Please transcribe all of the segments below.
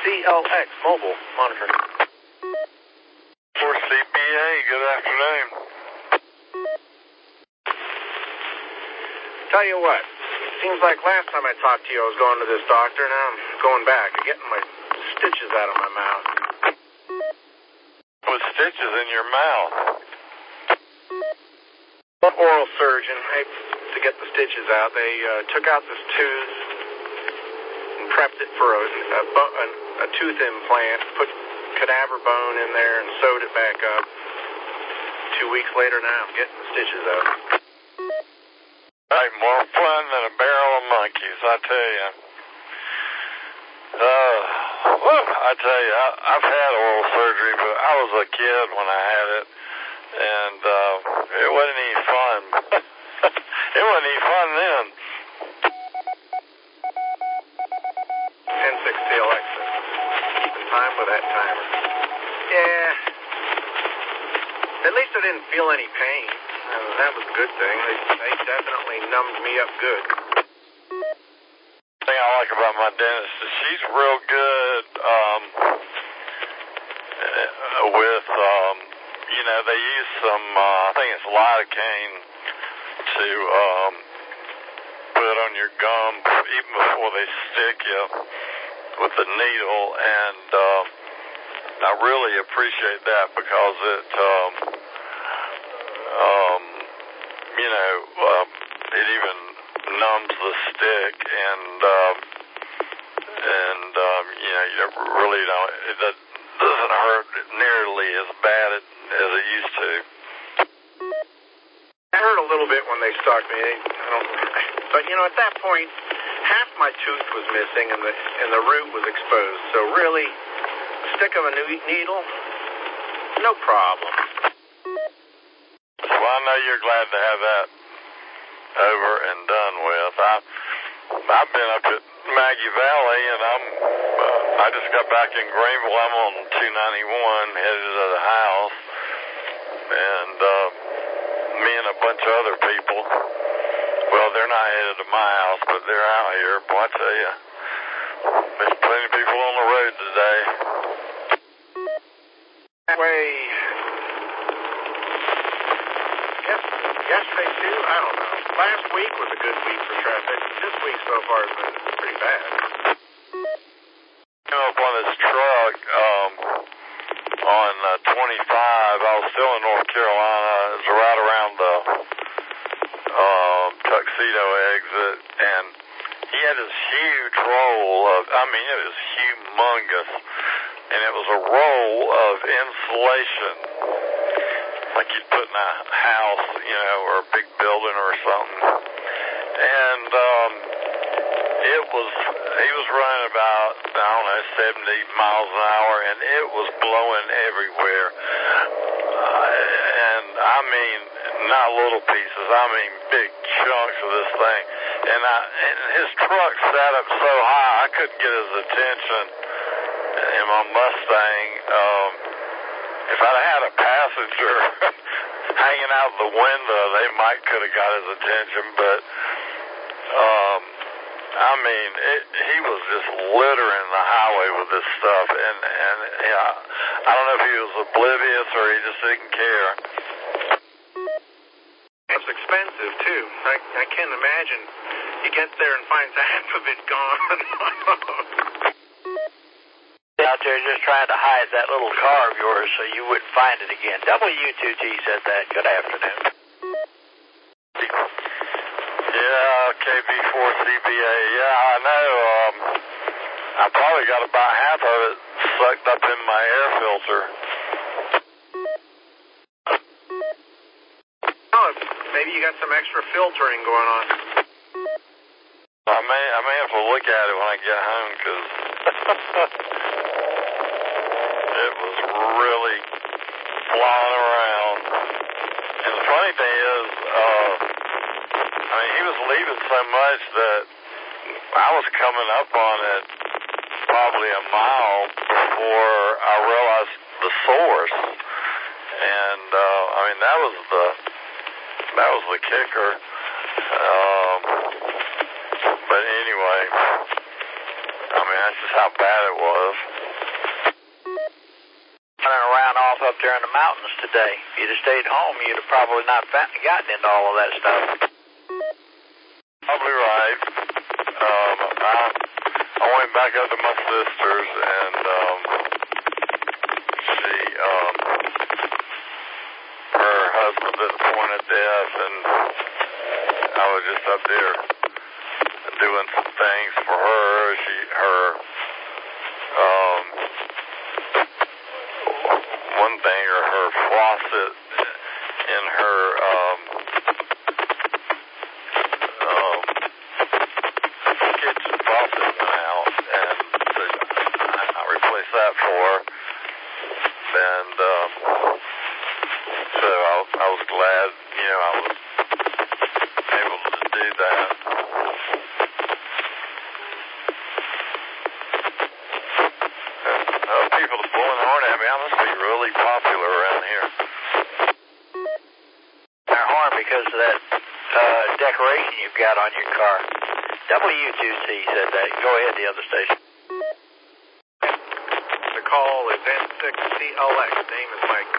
CLX mobile monitoring. For CBA, good afternoon. Tell you what, seems like last time I talked to you I was going to this doctor. Now I'm going back. I'm getting my stitches out of my mouth. With stitches in your mouth? An oral surgeon, to get the stitches out, they took out this tooth and prepped it for a tooth implant, put cadaver bone in there and sewed it back up. 2 weeks later now, I'm getting the stitches out. Hey, more fun than a barrel of monkeys, I tell you. I tell you, I've had oral surgery, but I was a kid when I had it, and it wasn't any fun. It wasn't any fun then. 10-6 CLX system. Keeping time with that timer. Yeah. At least I didn't feel any pain. That was a good thing. They definitely numbed me up good. The thing I like about my dentist is she's real good with, they use some, I think it's lidocaine to put on your gum even before they stick you with the needle, and I really appreciate that because it even numbs the stick, and you really don't, it doesn't hurt nearly as bad as it used to. It hurt a little bit when they stuck me, but at that point, half my tooth was missing and the root was exposed. So really, a stick of a needle, no problem. Well, I know you're glad to have that over and done with. I've been up at Maggie Valley, and I just got back in Greenville. I'm on 291, headed to the house, and me and a bunch of other people. Well, they're not headed to my house, but they're out here. Boy, I tell you, there's plenty of people on the road today. That way, yesterday too, I don't know. Last week was a good week for traffic. This week so far has been pretty bad. Came up on this truck on 25. I was still in North Carolina. It was right around the Tuxedo exit, and he had this huge roll of, it was humongous, and it was a roll of insulation, like you'd put in a house, or a big building or something. And he was running about, 70 miles an hour, and it was blowing everywhere. Not little pieces, big chunks of this thing. And his truck sat up so high, I couldn't get his attention in my Mustang. If I'd had a passenger hanging out the window, they could have got his attention, but he was just littering the highway with this stuff, and I don't know if he was oblivious or he just didn't care. It's expensive too. I can't imagine he gets there and finds half of it gone. Out there just trying to hide that little car of yours so you wouldn't find it again. W2T said that. Good afternoon. Yeah, KB4CBA. Yeah, I know. I probably got about half of it sucked up in my air filter. Maybe you got some extra filtering going on. I may have to look at it when I get home, because it was really flying around. And the funny thing is, he was leaving so much that I was coming up on it probably a mile before I realized the source. And that was the kicker. But anyway, I that's just how bad it was. Running around off up there in the mountains today. If you'd have stayed home, you'd have probably not gotten into all of that stuff. Probably right. I went back up to my sister's, and her husband at the point of death, and I was just up there doing some things for her. One thing, or her faucet in her kitchen faucet went out, and so I replaced that for her. And so I was glad, I was able to do that. People are blowing the horn at me. I must be really popular around here. Our horn because of that decoration you've got on your car. W2C said that. Go ahead, the other station. The call is N6CLX. Name is Mike.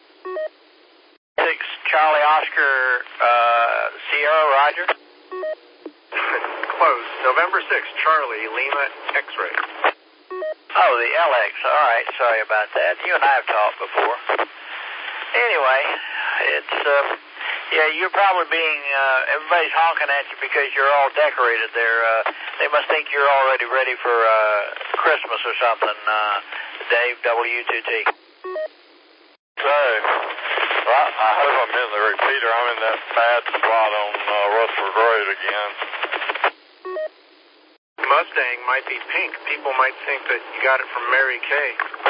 6 Charlie Oscar Sierra Roger. Close. November 6th, Charlie Lima X-ray. Oh, the LX. All right. Sorry about that. You and I have talked before. Anyway, it's, you're probably being, everybody's honking at you because you're all decorated there. They must think you're already ready for Christmas or something, Dave, W2T. So, I hope I'm in the repeater. I'm in that bad spot on Rutherford Road again. Mustang might be pink. People might think that you got it from Mary Kay.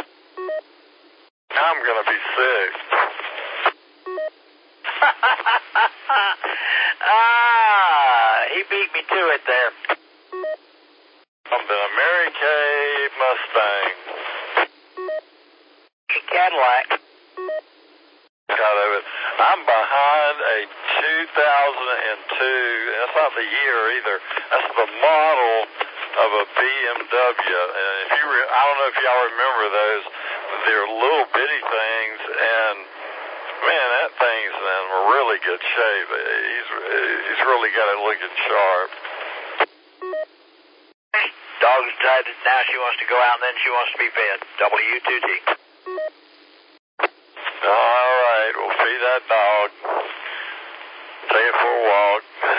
I'm going to be sick. He beat me to it there. I'm in a Mary Kay Mustang. Cadillac. I'm behind a 2002, that's not the year either, that's the model of a BMW, and if you I don't know if y'all remember those, they're little bitty things, and man, that thing's in really good shape. He's really got it looking sharp. Dog's decided now she wants to go out and then she wants to be fed. W2T. All right, we'll feed that dog. Take it for a walk.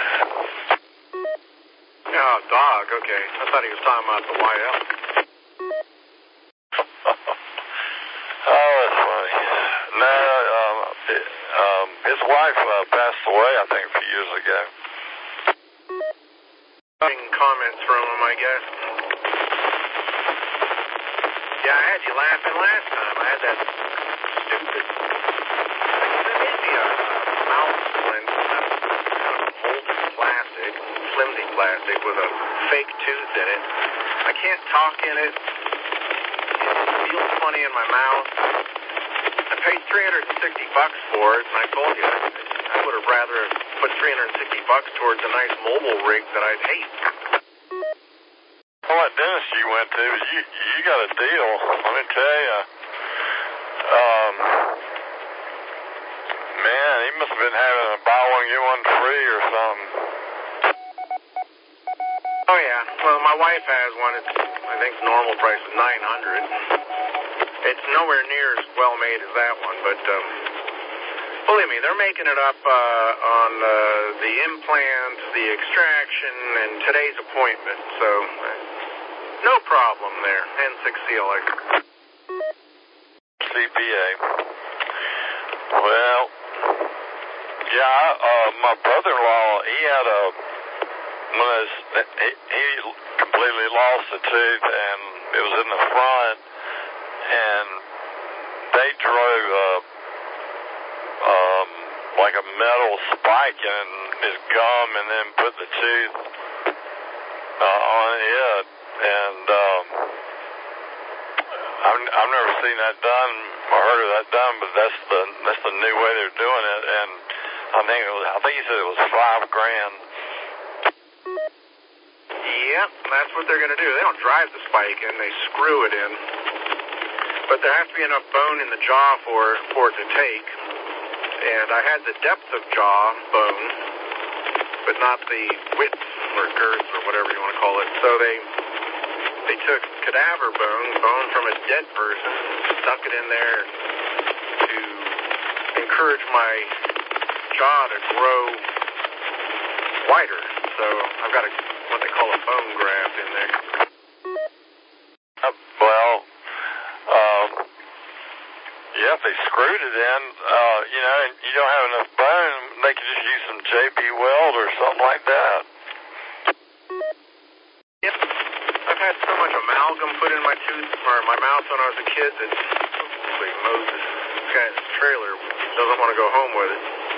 Oh, dog, okay. I thought he was talking about the YL. Oh, that's funny. No, his wife passed away, I think, a few years ago. Comments from him, I guess. Yeah, I had you laughing last time. I had that stupid... mouth splint, molded plastic, flimsy plastic with a fake tooth in it. I can't talk in it. It feels funny in my mouth. I paid $360 for it, and I told you I would have rather put $360 towards a nice mobile rig that I'd hate. Well, that dentist you went to, you got a deal, let me tell you. Man, he must have been having a buy one, get one free or something. Oh, yeah. Well, my wife has one. I think the normal price is $900. It's nowhere near as well made as that one, but believe me, they're making it up on the implant, the extraction, and today's appointment. So, no problem there. N6CLX. CPA. Well, yeah, my brother-in-law, he had he completely lost a tooth, and it was in the front, and they drove like a metal spike in his gum and then put the tooth on it, and I've never seen that done or heard of that done, but that's the new way they're doing it, and I think he said it was $5,000. Yep, that's what they're going to do. They don't drive the spike in, they screw it in. But there has to be enough bone in the jaw for it to take. And I had the depth of jaw bone, but not the width or girth or whatever you want to call it. So they took cadaver bone from a dead person, stuck it in there to encourage my jaw to grow wider. So I've got what they call a bone graft in there. Yeah, if they screwed it in, and you don't have enough bone, they could just use some JB Weld or something like that. Yep. I've had so much amalgam put in my tooth or my mouth when I was a kid that Moses, this guy in his trailer, doesn't want to go home with it.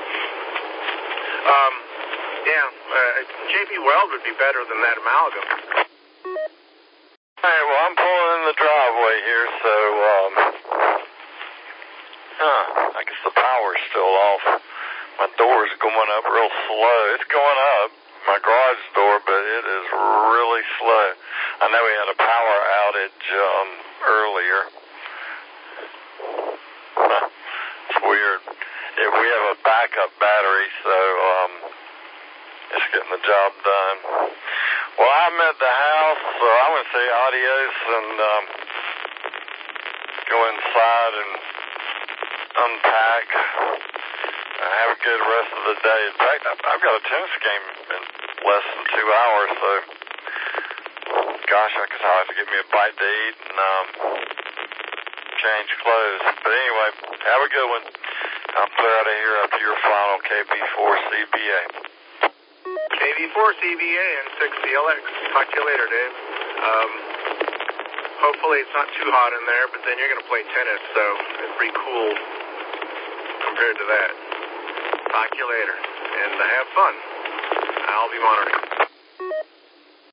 JB Weld would be better than that amalgam. All right, well, I'm pulling in the driveway here, so, I guess the power's still off. My door's going up real slow. It's going up, my garage door, but it is really slow. I know we had a power outage earlier. It's weird. We have a backup battery, so it's getting the job done. Well, I'm at the house, so I'm going to say adios and go inside and unpack. Have a good rest of the day. In fact, I've got a tennis game in less than 2 hours, so gosh, I guess I'll have to get me a bite to eat and change clothes. But anyway, have a good one. I'll clear out of here up to your final KB4CBA. KB4CBA and 6CLX. Talk to you later, Dave. Hopefully it's not too hot in there, but then you're going to play tennis, so it's pretty cool compared to that. Talk to you later, and have fun. I'll be monitoring.